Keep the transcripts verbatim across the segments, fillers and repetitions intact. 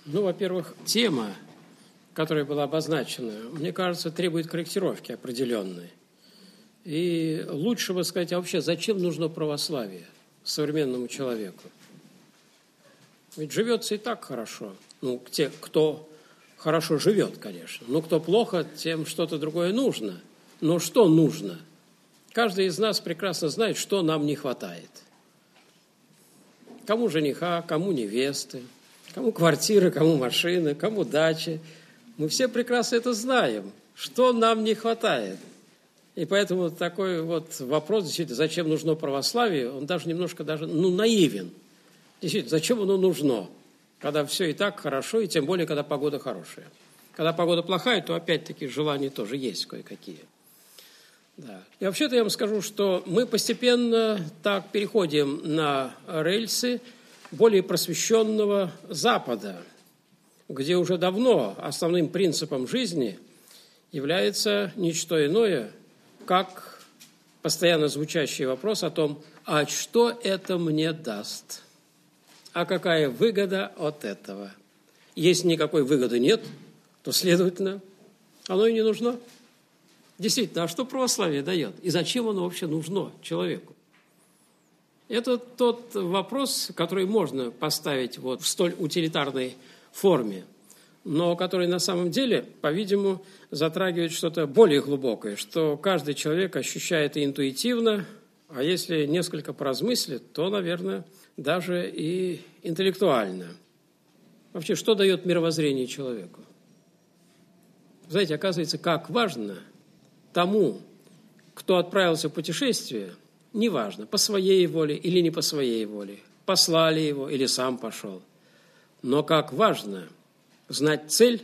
Ну, во-первых, тема, которая была обозначена, мне кажется, требует корректировки определенной. И лучше бы сказать, а вообще зачем нужно православие современному человеку? Ведь живется и так хорошо. Ну, те, кто хорошо живет, конечно. Но кто плохо, тем что-то другое нужно. Но что нужно? Каждый из нас прекрасно знает, что нам не хватает. Кому жениха, кому невесты, кому квартиры, кому машины, кому дачи. Мы все прекрасно это знаем, что нам не хватает. И поэтому такой вот вопрос, действительно, зачем нужно православие, он даже немножко даже, ну, наивен. Действительно, зачем оно нужно, когда все и так хорошо, и тем более, когда погода хорошая. Когда погода плохая, то опять-таки желания тоже есть кое-какие. Да. И вообще-то я вам скажу, что мы постепенно так переходим на рельсы более просвещенного Запада, где уже давно основным принципом жизни является не что иное, как постоянно звучащий вопрос о том, а что это мне даст, а какая выгода от этого. Если никакой выгоды нет, то, следовательно, оно и не нужно. Действительно, а что православие дает? И зачем оно вообще нужно человеку? Это тот вопрос, который можно поставить вот в столь утилитарной форме, но который на самом деле, по-видимому, затрагивает что-то более глубокое, что каждый человек ощущает и интуитивно, а если несколько поразмыслит, то, наверное, даже и интеллектуально. Вообще, что дает мировоззрение человеку? Знаете, оказывается, как важно тому, кто отправился в путешествие, неважно, по своей воле или не по своей воле, послали его или сам пошел, но как важно знать цель,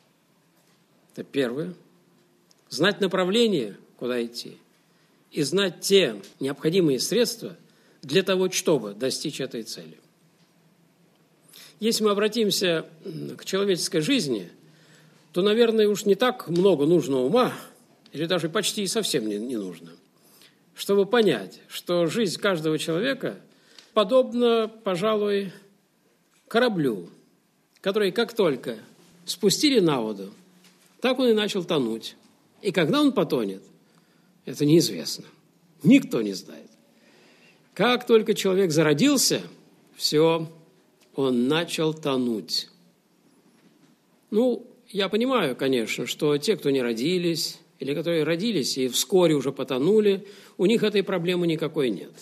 это первое, знать направление, куда идти, и знать те необходимые средства для того, чтобы достичь этой цели. Если мы обратимся к человеческой жизни, то, наверное, уж не так много нужно ума, или даже почти совсем не, не нужно, чтобы понять, что жизнь каждого человека подобна, пожалуй, кораблю, который как только спустили на воду, так он и начал тонуть. И когда он потонет, это неизвестно. Никто не знает. Как только человек зародился, все, он начал тонуть. Ну, я понимаю, конечно, что те, кто не родились, или которые родились и вскоре уже потонули, у них этой проблемы никакой нет.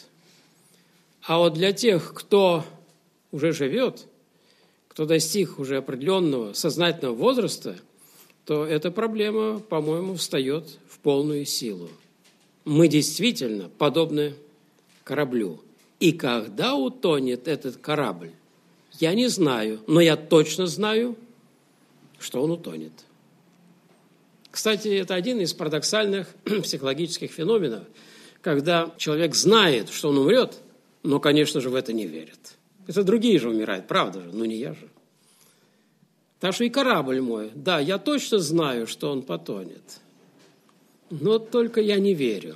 А вот для тех, кто уже живет, кто достиг уже определенного сознательного возраста, то эта проблема, по-моему, встает в полную силу. Мы действительно подобны кораблю. И когда утонет этот корабль, я не знаю, но я точно знаю, что он утонет. Кстати, это один из парадоксальных психологических феноменов, когда человек знает, что он умрет, но, конечно же, в это не верит. Это другие же умирают, правда же, но не я же. Так что и корабль мой, да, я точно знаю, что он потонет, но только я не верю.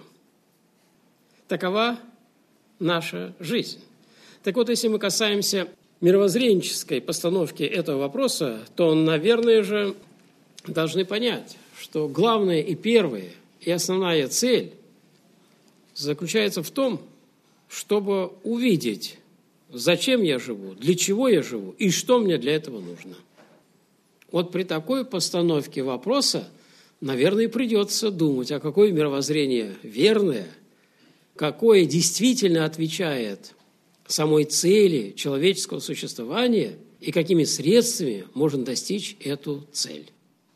Такова наша жизнь. Так вот, если мы касаемся мировоззренческой постановки этого вопроса, то, наверное же, должны понять, что главная и первая, и основная цель заключается в том, чтобы увидеть, зачем я живу, для чего я живу и что мне для этого нужно. Вот при такой постановке вопроса, наверное, придется думать, а какое мировоззрение верное, какое действительно отвечает самой цели человеческого существования и какими средствами можно достичь эту цель.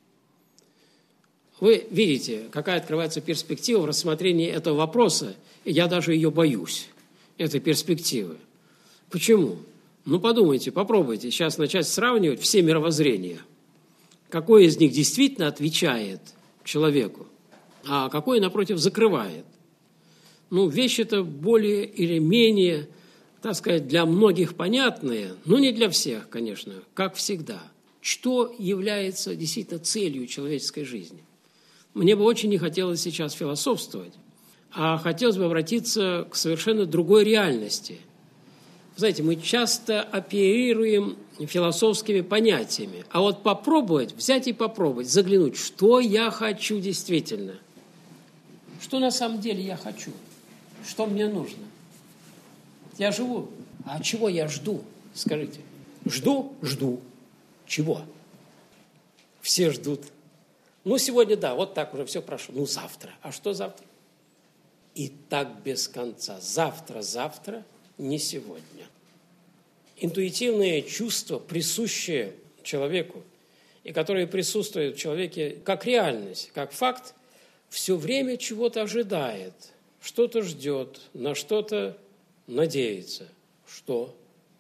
Вы видите, какая открывается перспектива в рассмотрении этого вопроса, и я даже ее боюсь, этой перспективы. Почему? Ну, подумайте, попробуйте сейчас начать сравнивать все мировоззрения. Какое из них действительно отвечает человеку, а какое, напротив, закрывает. Ну, вещи-то более или менее, так сказать, для многих понятные, но не для всех, конечно, как всегда. Что является действительно целью человеческой жизни? Мне бы очень не хотелось сейчас философствовать, а хотелось бы обратиться к совершенно другой реальности. Знаете, мы часто оперируем философскими понятиями, а вот попробовать, взять и попробовать, заглянуть, что я хочу действительно, что на самом деле я хочу, что мне нужно. Я живу, а чего я жду, скажите? Жду, жду. Чего? Все ждут. Ну, сегодня, да, вот так уже все прошло. Ну, завтра. А что завтра? И так без конца. Завтра, завтра, не сегодня. Интуитивные чувства, присущие человеку, и которые присутствуют в человеке как реальность, как факт, все время чего-то ожидает, что-то ждет, на что-то надеется. Что?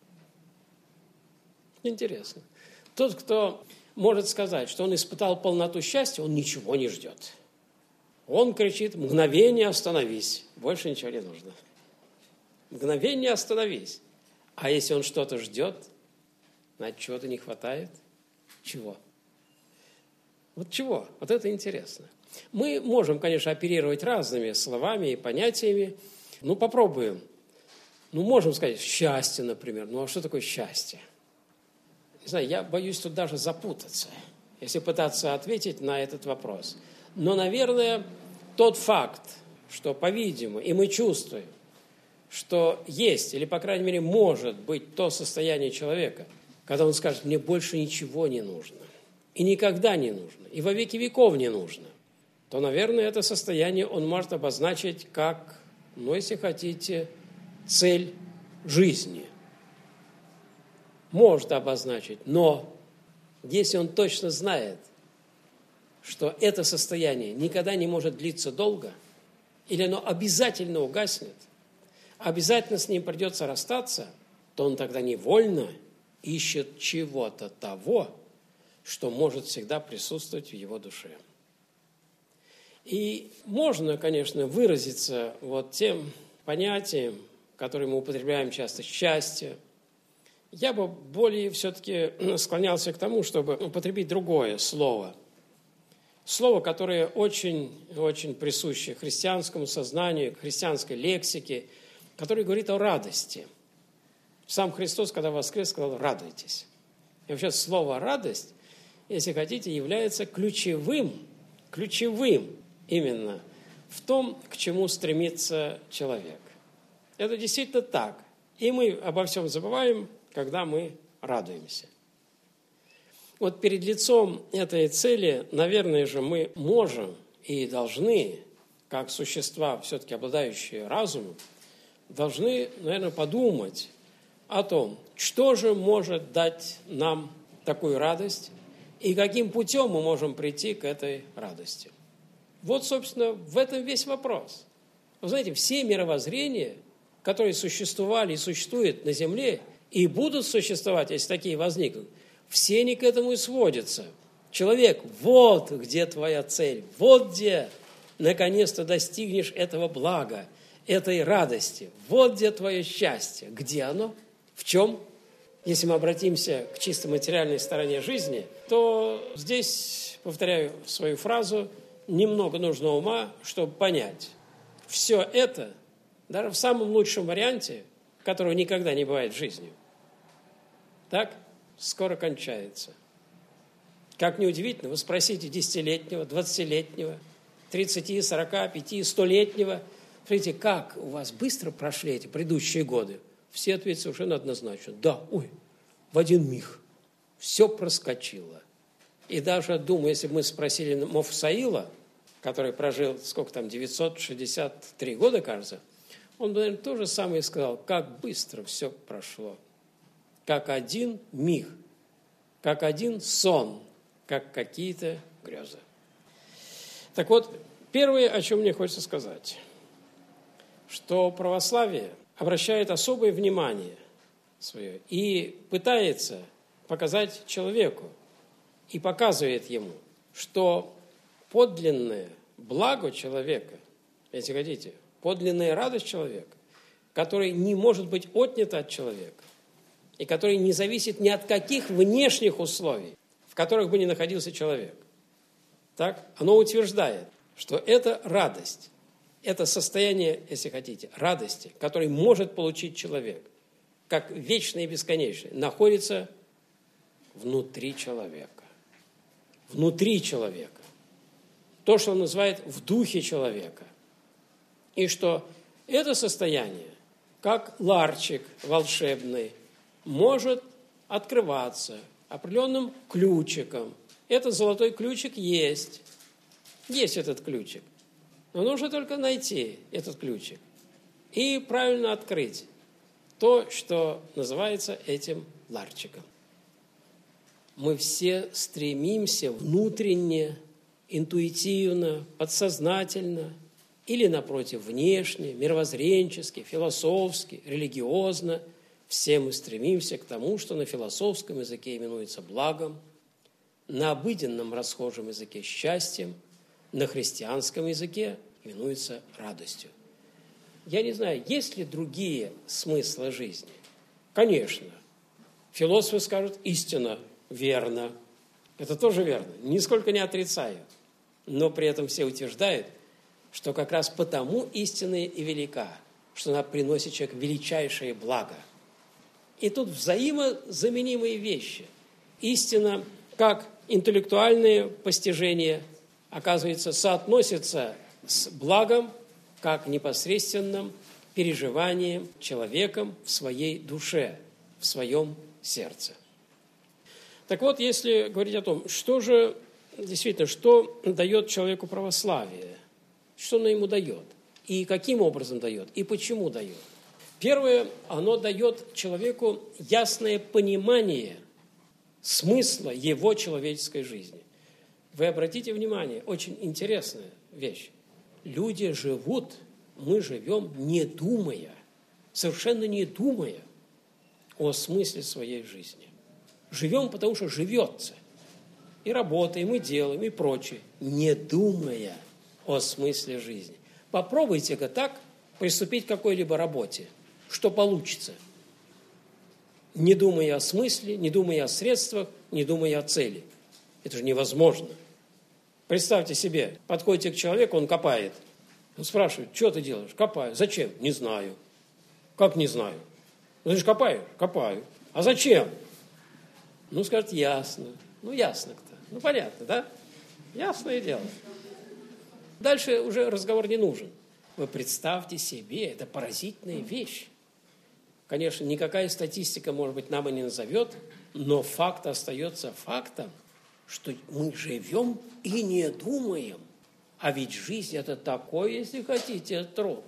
Интересно. Тот, кто может сказать, что он испытал полноту счастья, он ничего не ждет. Он кричит: мгновение остановись. Больше ничего не нужно. Мгновение остановись. А если он что-то ждет, значит, чего-то не хватает. Чего? Вот чего? Вот это интересно. Мы можем, конечно, оперировать разными словами и понятиями. Ну, попробуем. Ну, можем сказать счастье, например. Ну, а что такое счастье? Не знаю, я боюсь тут даже запутаться, если пытаться ответить на этот вопрос. Но, наверное, тот факт, что, по-видимому, и мы чувствуем, что есть, или, по крайней мере, может быть то состояние человека, когда он скажет: мне больше ничего не нужно, и никогда не нужно, и во веки веков не нужно, то, наверное, это состояние он может обозначить как, ну, если хотите, цель жизни. Может обозначить, но если он точно знает, что это состояние никогда не может длиться долго, или оно обязательно угаснет, обязательно с ним придется расстаться, то он тогда невольно ищет чего-то того, что может всегда присутствовать в его душе. И можно, конечно, выразиться вот тем понятием, которое мы употребляем часто, счастье. Я бы более все-таки склонялся к тому, чтобы употребить другое слово. Слово, которое очень, очень присуще христианскому сознанию, христианской лексике, которое говорит о радости. Сам Христос, когда воскрес, сказал: радуйтесь. И вообще слово «радость», если хотите, является ключевым, ключевым именно в том, к чему стремится человек. Это действительно так. И мы обо всем забываем, когда мы радуемся. Вот перед лицом этой цели, наверное же, мы можем и должны, как существа, все-таки обладающие разумом, должны, наверное, подумать о том, что же может дать нам такую радость и каким путем мы можем прийти к этой радости. Вот, собственно, в этом весь вопрос. Вы знаете, все мировоззрения, которые существовали и существуют на Земле, и будут существовать, если такие возникнут, все они к этому и сводятся. Человек, вот где твоя цель, вот где наконец-то достигнешь этого блага, этой радости, вот где твое счастье. Где оно? В чем? Если мы обратимся к чисто материальной стороне жизни, то здесь, повторяю свою фразу, немного нужно ума, чтобы понять. Все это, даже в самом лучшем варианте, которого никогда не бывает в жизни, так скоро кончается. Как ни удивительно, вы спросите десятилетнего, двадцатилетнего, тридцати, сорока, пяти, столетнего, смотрите, как у вас быстро прошли эти предыдущие годы. Все ответят совершенно однозначно. Да, ой, в один миг. Все проскочило. И даже, думаю, если бы мы спросили Мафусаила, который прожил, сколько там, девятьсот шестьдесят три года, кажется, он бы, наверное, то же самое сказал, как быстро все прошло. Как один миг, как один сон, как какие-то грезы. Так вот, первое, о чем мне хочется сказать, что православие обращает особое внимание свое и пытается показать человеку и показывает ему, что подлинное благо человека, если хотите, подлинная радость человека, которая не может быть отнята от человека, и который не зависит ни от каких внешних условий, в которых бы ни находился человек. Так? Оно утверждает, что это радость, это состояние, если хотите, радости, которое может получить человек, как вечное и бесконечное, находится внутри человека. Внутри человека. То, что он называет в духе человека. И что это состояние, как ларчик волшебный, может открываться определенным ключиком. Этот золотой ключик есть. Есть этот ключик. Но нужно только найти этот ключик и правильно открыть то, что называется этим ларчиком. Мы все стремимся внутренне, интуитивно, подсознательно или, напротив, внешне, мировоззренчески, философски, религиозно. Все мы стремимся к тому, что на философском языке именуется благом, на обыденном расхожем языке – счастьем, на христианском языке именуется радостью. Я не знаю, есть ли другие смыслы жизни? Конечно. Философы скажут истина, верно. Это тоже верно, нисколько не отрицаю. Но при этом все утверждают, что как раз потому истина и велика, что она приносит человеку величайшее благо. И тут взаимозаменимые вещи. Истина, как интеллектуальные постижения, оказывается, соотносится с благом, как непосредственным переживанием человеком в своей душе, в своем сердце. Так вот, если говорить о том, что же действительно, что дает человеку православие, что оно ему дает, и каким образом дает, и почему дает. Первое, оно дает человеку ясное понимание смысла его человеческой жизни. Вы обратите внимание, очень интересная вещь. Люди живут, мы живем, не думая, совершенно не думая о смысле своей жизни. Живем, потому что живется. И работаем, и делаем, и прочее, не думая о смысле жизни. Попробуйте-ка так приступить к какой-либо работе. Что получится? Не думая о смысле, не думая о средствах, не думая о цели. Это же невозможно. Представьте себе, подходите к человеку, он копает. Он спрашивает, что ты делаешь? Копаю. Зачем? Не знаю. Как не знаю? Ну, ты же копаешь? Копаю. А зачем? Ну, скажет, ясно. Ну, ясно-то. Ну, понятно, да? Ясное дело. Дальше уже разговор не нужен. Вы представьте себе, это поразительная вещь. Конечно, никакая статистика, может быть, нам и не назовет, но факт остается фактом, что мы живем и не думаем. А ведь жизнь – это такой, если хотите, труд.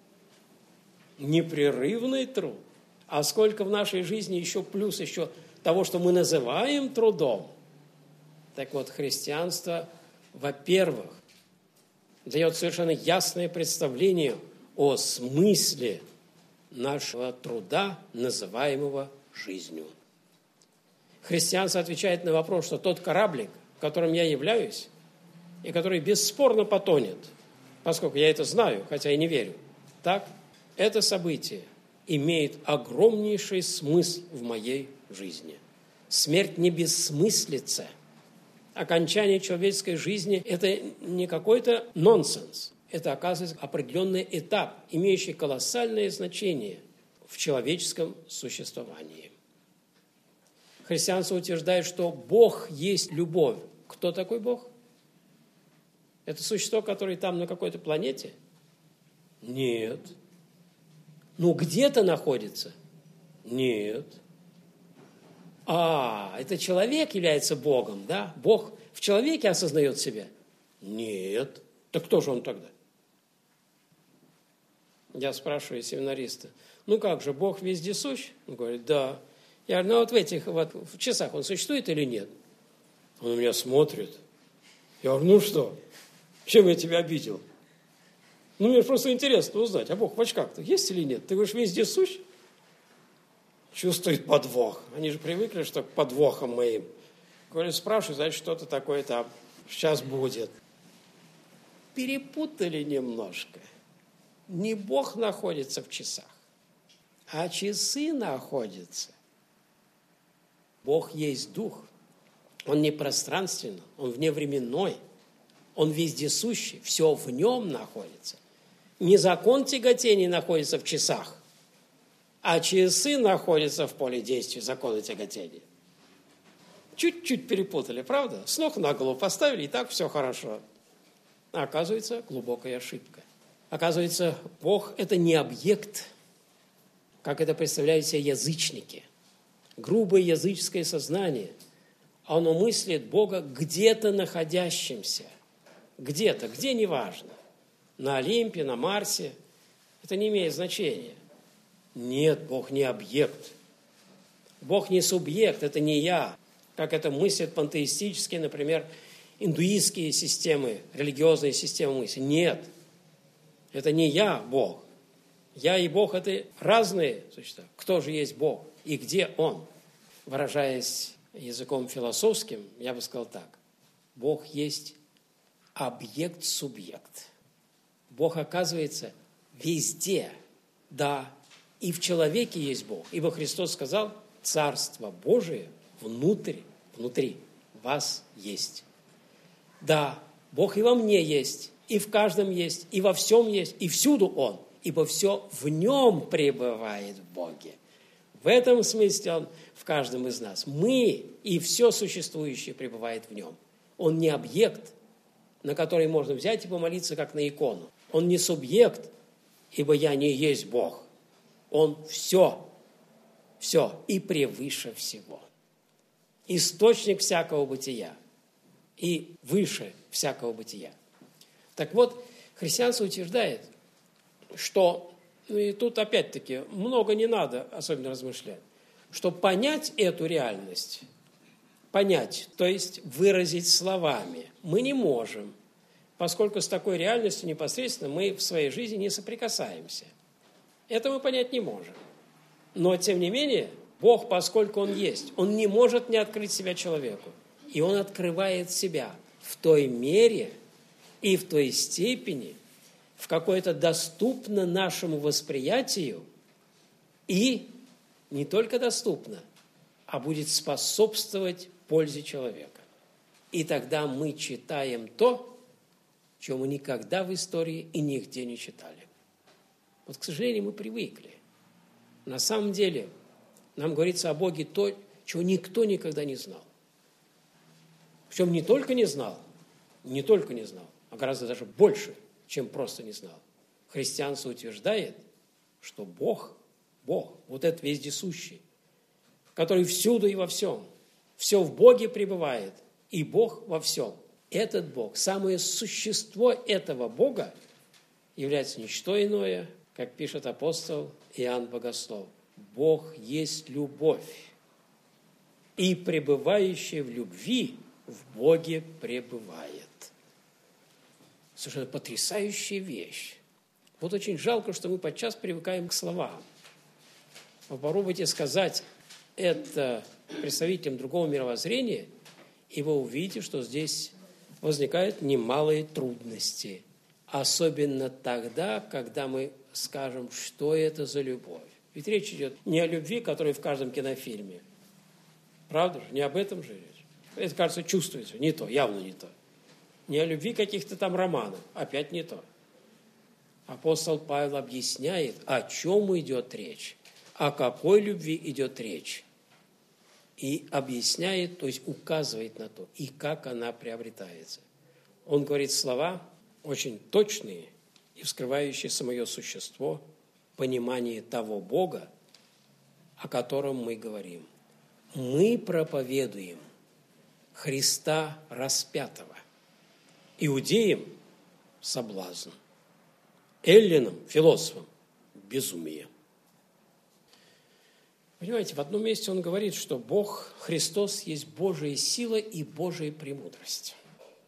Непрерывный труд. А сколько в нашей жизни еще плюс еще того, что мы называем трудом. Так вот, христианство, во-первых, дает совершенно ясное представление о смысле нашего труда, называемого жизнью. Христианство отвечает на вопрос, что тот кораблик, которым я являюсь, и который бесспорно потонет, поскольку я это знаю, хотя и не верю, так, это событие имеет огромнейший смысл в моей жизни. Смерть не бессмыслица. Окончание человеческой жизни – это не какой-то нонсенс. Это, оказывается, определенный этап, имеющий колоссальное значение в человеческом существовании. Христианство утверждает, что Бог есть любовь. Кто такой Бог? Это существо, которое там на какой-то планете? Нет. Ну, где-то находится? Нет. А, это человек является Богом, да? Бог в человеке осознает себя? Нет. Так кто же он тогда? Я спрашиваю семинариста, ну как же, Бог вездесущ? Он говорит, да. Я говорю, ну вот в этих вот в часах он существует или нет? Он на меня смотрит. Я говорю, ну что, чем я тебя обидел? Ну, мне просто интересно узнать, а Бог в очках-то есть или нет? Ты говоришь, вездесущ? Чувствует подвох. Они же привыкли, что к подвохам моим. Говорю, спрашиваю, значит, что-то такое там сейчас будет. Перепутали немножко. Не Бог находится в часах, а часы находятся. Бог есть Дух. Он не пространственный, Он вневременной, Он вездесущий, все в Нем находится. Не закон тяготения находится в часах, а часы находятся в поле действия закона тяготения. Чуть-чуть перепутали, правда? С ног на голову поставили, и так все хорошо. А оказывается, глубокая ошибка. Оказывается, Бог – это не объект, как это представляют себе язычники. Грубое языческое сознание. Оно мыслит Бога где-то находящимся. Где-то, где – неважно. На Олимпе, на Марсе. Это не имеет значения. Нет, Бог не объект. Бог не субъект, это не я. Как это мыслят пантеистические, например, индуистские системы, религиозные системы мысли. Нет, это не я, Бог. Я и Бог – это разные существа. Кто же есть Бог и где Он? Выражаясь языком философским, я бы сказал так. Бог есть объект-субъект. Бог оказывается везде, да, и в человеке есть Бог. Ибо Христос сказал, Царство Божие внутрь, внутри вас есть. Да, Бог и во мне есть, и в каждом есть, и во всем есть, и всюду Он, ибо все в Нем пребывает в Боге. В этом смысле Он в каждом из нас. Мы и все существующее пребывает в Нем. Он не объект, на который можно взять и помолиться, как на икону. Он не субъект, ибо я не есть Бог. Он все, все и превыше всего. Источник всякого бытия и выше всякого бытия. Так вот, христианство утверждает, что, ну и тут опять-таки много не надо особенно размышлять, что понять эту реальность, понять, то есть выразить словами, мы не можем, поскольку с такой реальностью непосредственно мы в своей жизни не соприкасаемся. Это мы понять не можем. Но, тем не менее, Бог, поскольку Он есть, Он не может не открыть себя человеку. И Он открывает себя в той мере и в той степени, в какой это доступно нашему восприятию, и не только доступно, а будет способствовать пользе человека. И тогда мы читаем то, чего мы никогда в истории и нигде не читали. Вот, к сожалению, мы привыкли. На самом деле, нам говорится о Боге то, чего никто никогда не знал. Причем не только не знал, не только не знал, а гораздо даже больше, чем просто не знал. Христианство утверждает, что Бог, Бог, вот этот вездесущий, который всюду и во всем, все в Боге пребывает, и Бог во всем. Этот Бог, самое существо этого Бога является не что иное, как пишет апостол Иоанн Богослов. Бог есть любовь, и пребывающий в любви в Боге пребывает. Совершенно потрясающая вещь. Вот очень жалко, что мы подчас привыкаем к словам. Попробуйте сказать это представителям другого мировоззрения, и вы увидите, что здесь возникают немалые трудности. Особенно тогда, когда мы скажем, что это за любовь. Ведь речь идет не о любви, которая в каждом кинофильме. Правда же? Не об этом же речь. Это, кажется, чувствуется. Не то, явно не то. Не о любви каких-то там романов. Опять не то. Апостол Павел объясняет, о чем идет речь, о какой любви идет речь. И объясняет, то есть указывает на то, и как она приобретается. Он говорит слова очень точные и вскрывающие самое существо, понимание того Бога, о котором мы говорим. Мы проповедуем Христа распятого, иудеям – соблазн, эллинам, философам – безумие. Понимаете, в одном месте он говорит, что Бог, Христос, есть Божия сила и Божия премудрость.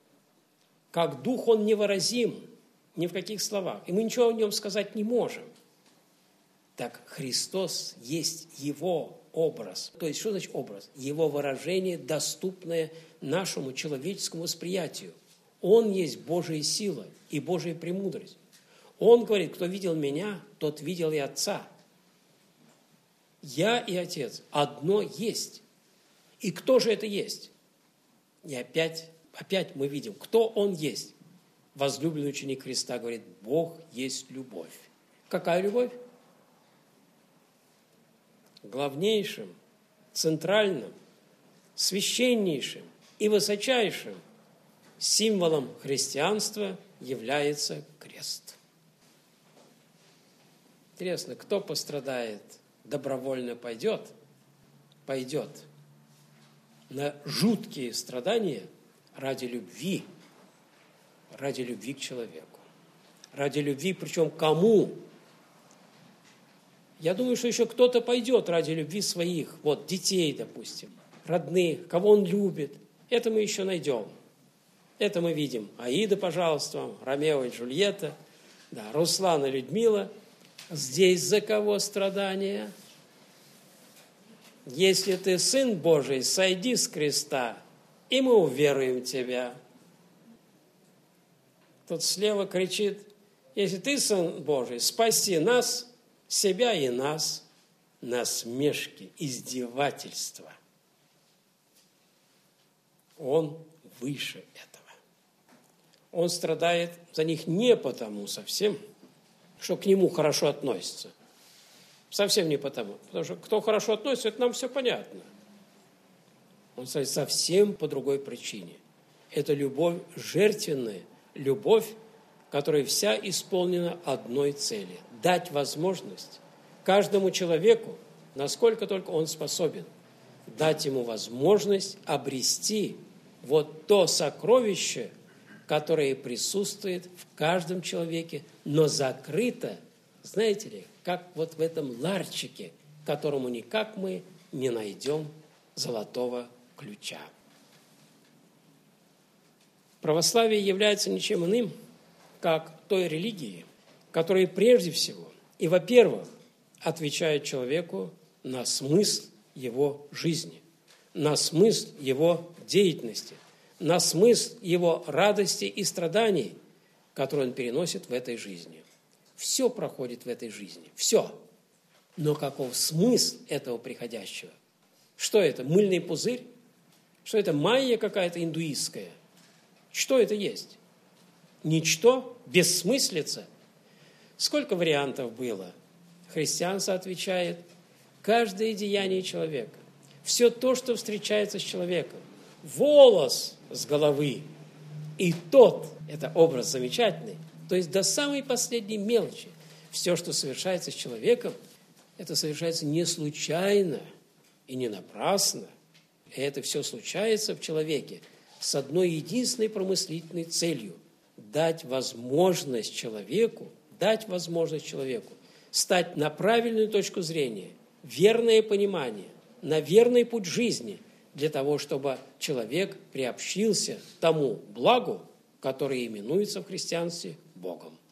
Как Дух Он невыразим ни в каких словах, и мы ничего о Нем сказать не можем. Так Христос есть Его образ. То есть, что значит образ? Его выражение, доступное нашему человеческому восприятию. Он есть Божия сила и Божия премудрость. Он говорит, кто видел меня, тот видел и Отца. Я и Отец одно есть. И кто же это есть? И опять, опять мы видим, кто Он есть. Возлюбленный ученик Христа говорит, Бог есть любовь. Какая любовь? главнейшим, центральным, священнейшим и высочайшим символом христианства является крест. Интересно, кто пострадает, добровольно пойдет? Пойдет на жуткие страдания ради любви, ради любви к человеку, ради любви, причем кому? Я думаю, что еще кто-то пойдет ради любви своих, вот детей, допустим, родных, кого он любит. Это мы еще найдем. Это мы видим. Аида, пожалуйста, Ромео и Джульетта, да, Руслан и Людмила. Здесь за кого страдания? Если ты Сын Божий, сойди с креста, и мы уверуем в тебя. Тут слева кричит: если ты Сын Божий, спаси нас, себя и нас. Насмешки, издевательства. Он выше этого. Он страдает за них не потому совсем, что к нему хорошо относятся. Совсем не потому. Потому что кто хорошо относится, это нам все понятно. Он страдает совсем по другой причине. Это любовь жертвенная, любовь, которая вся исполнена одной цели. Дать возможность каждому человеку, насколько только он способен, дать ему возможность обрести вот то сокровище, которое присутствует в каждом человеке, но закрыто, знаете ли, как вот в этом ларчике, которому никак мы не найдем золотого ключа. Православие является ничем иным, как той религией, которая прежде всего и, во-первых, отвечает человеку на смысл его жизни, на смысл его деятельности, на смысл его радости и страданий, которые он переносит в этой жизни. Все проходит в этой жизни, все. Но каков смысл этого приходящего? Что это, мыльный пузырь? Что это, майя какая-то индуистская? Что это есть? Ничто, бессмыслица. Сколько вариантов было? Христианство отвечает: каждое деяние человека, все то, что встречается с человеком, волос с головы, и тот, это образ замечательный, то есть до самой последней мелочи, все, что совершается с человеком, это совершается не случайно и не напрасно, и это все случается в человеке с одной единственной промыслительной целью – дать возможность человеку, дать возможность человеку стать на правильную точку зрения, верное понимание, на верный путь жизни, для того, чтобы человек приобщился тому благу, которое именуется в христианстве Богом.